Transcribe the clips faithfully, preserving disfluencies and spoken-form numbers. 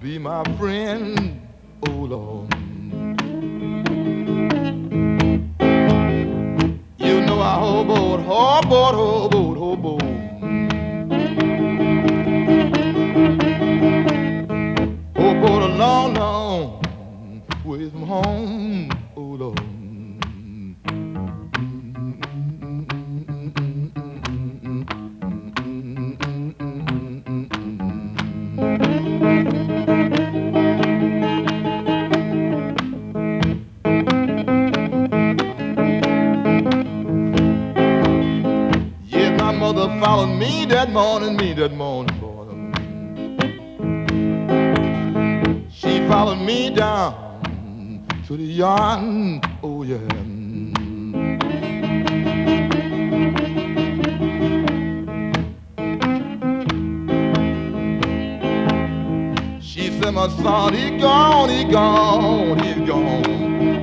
be my friend, oh Lord. You know I hoboed, hoboed, hoboed, hoboed. Hoboed a long, long way from home, oh Lord. Yeah, my mother followed me that morning, me that morning, boy. She followed me down to the yard, oh yeah. She said, my son, he gone, he gone, he's gone.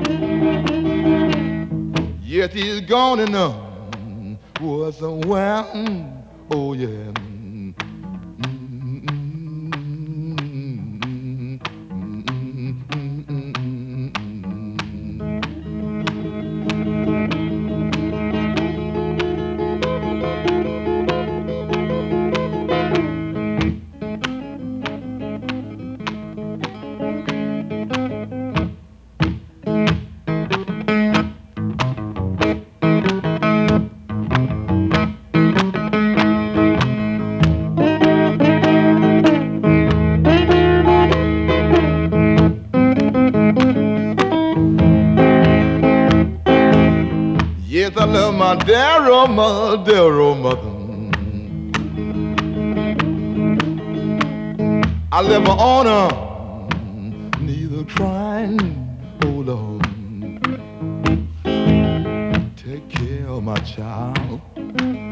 Yes, he's gone enough. Was somewhere, oh yeah. Yes, I love my dear old mother, dear old mother. I live on her, neither crying, oh Lord. Take care of my child.